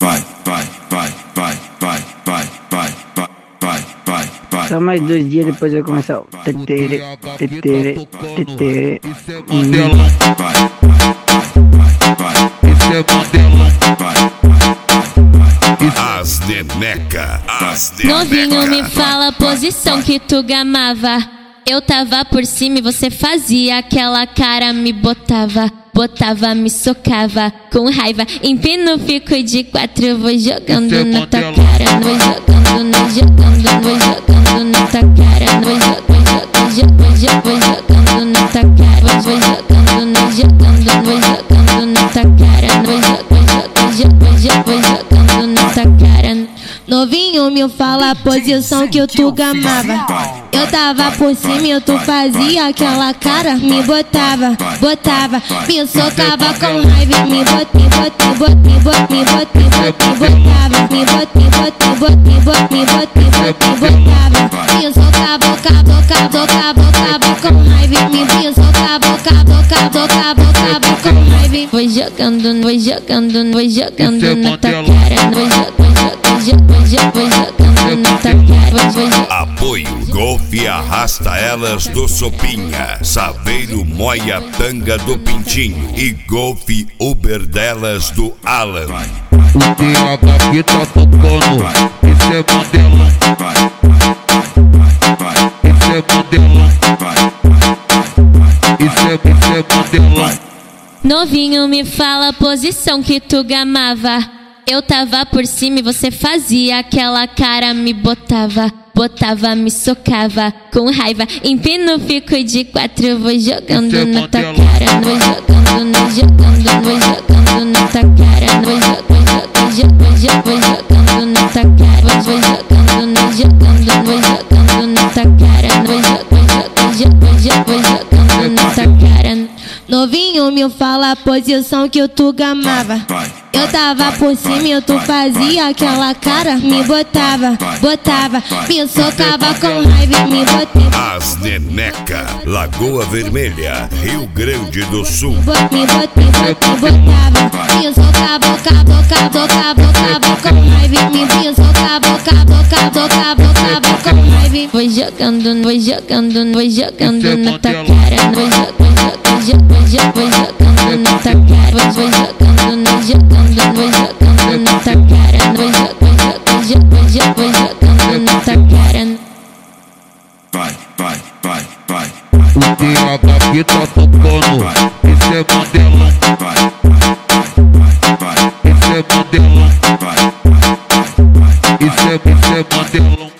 Só mais 2 dias depois vai começar o tetere, tetere, tetere. As neneca. Novinho, me fala a posição que tu gamava. Eu tava por cima e você fazia aquela cara, me botava, me socava com raiva. Empino, fico de 4, vou jogando na tua cara, vou jogando na tua cara, vou jogando na tua cara, vou jogando na tua cara, vou jogando na tua cara. Novinho, me fala a posição que tu gamava. Eu tava por cima e tu fazia aquela cara, me botava, me socava com raiva, me botava, me socava com raiva, me socava com raiva. Vou jogando na tua cara, vou jogando na tua cara. Apoio Golf arrasta elas do Sopinha, Saveiro Moia Tanga do Pintinho e Golf Uber delas do Alan. O TH que tá tocando, esse é modelão. Esse é modelão. Esse é modelão. Novinho, me fala a posição que tu gamava. Eu tava por cima e você fazia aquela cara, me botava, me socava com raiva. Empino, fico de 4, vou jogando na tua cara, vou jogando na tua cara, vou jogando na tua cara, vou jogando na tua cara, vou jogando na tua cara. Novinho, me fala a posição que tu gamava. Eu tava por cima e tu fazia aquela cara, me botava, me socava com raiva, me botava. As neneca, Lagoa Vermelha, Rio Grande do Sul. Me botava, me socava com raiva, me socava com raiva. Vou jogando na tua cara, vou jogando na tua cara, vou jogando na tua cara, vou jogando na tua cara. O TH que tá tocando, esse é modelão. Esse é modelão. Esse é modelão.